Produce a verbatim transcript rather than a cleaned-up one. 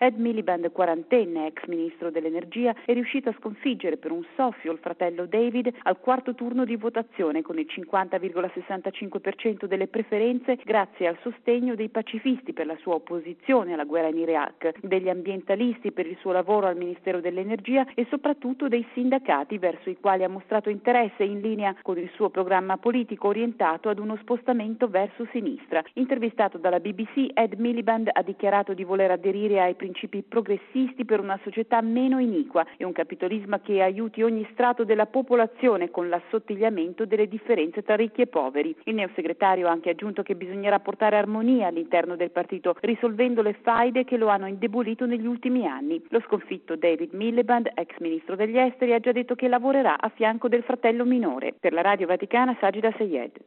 Ed Miliband, quarantenne, ex ministro dell'energia, è riuscito a sconfiggere per un soffio il fratello David al quarto turno di votazione con il cinquanta virgola sessantacinque per cento delle preferenze grazie al sostegno dei pacifisti per la sua opposizione alla guerra in Iraq, degli ambientalisti per il suo lavoro al Ministero dell'Energia e soprattutto dei sindacati verso i quali ha mostrato interesse in linea con il suo programma politico orientato ad uno spostamento verso sinistra. Intervistato dalla B B C, Ed Miliband ha dichiarato di voler aderire ai principi progressisti per una società meno iniqua e un capitalismo che aiuti ogni strato della popolazione con l'assottigliamento delle differenze tra ricchi e poveri. Il neosegretario ha anche aggiunto che bisognerà portare armonia all'interno del partito, risolvendo le faide che lo hanno indebolito negli ultimi anni. Lo sconfitto David Miliband, ex ministro degli esteri, ha già detto che lavorerà a fianco del fratello minore. Per la Radio Vaticana, Sajida Sayed.